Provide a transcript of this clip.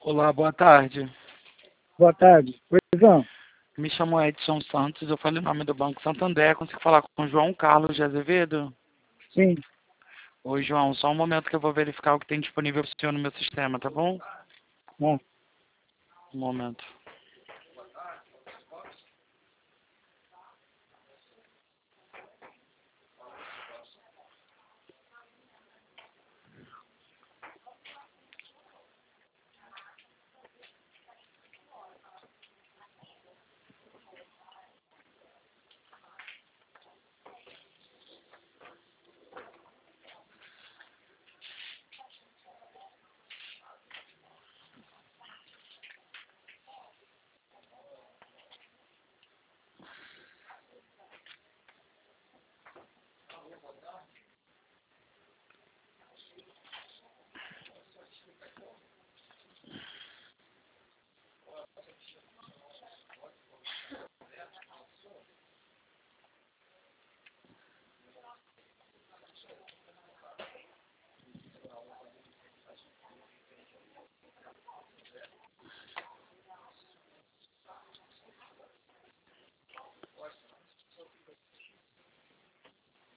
Olá, boa tarde. Boa tarde. Pois não. Me chamo Edson Santos, eu falo em nome do Banco Santander. Consigo falar com o João Carlos de Azevedo? Sim. Oi, João, só um momento que eu vou verificar o que tem disponível para o senhor no meu sistema, tá bom? Bom. Um momento.